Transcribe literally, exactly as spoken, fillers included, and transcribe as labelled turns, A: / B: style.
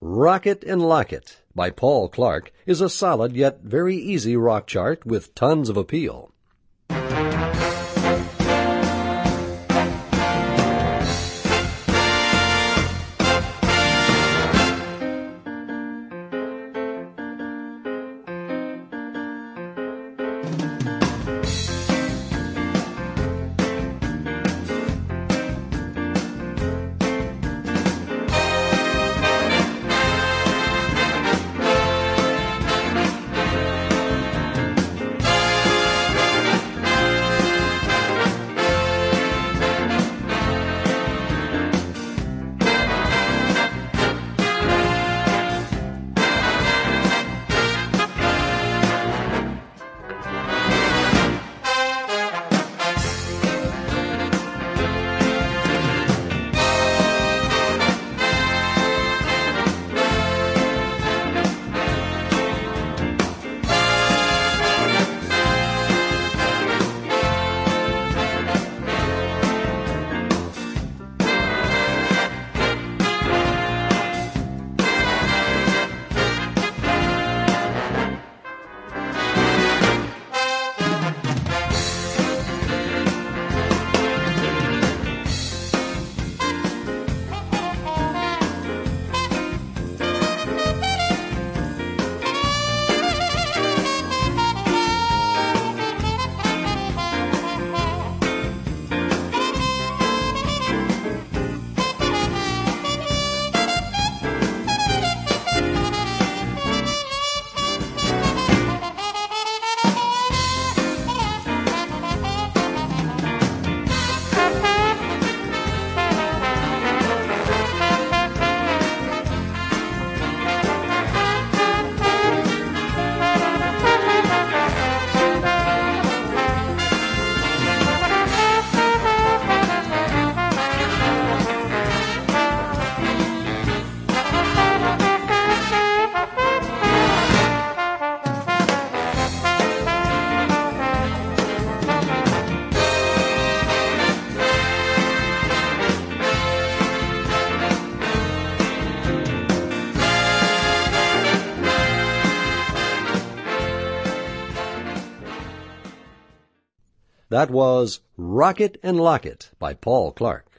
A: Rock It and Lock It by Paul Clark is a solid yet very easy rock chart with tons of appeal. That was Rock It and Lock It by Paul Clark.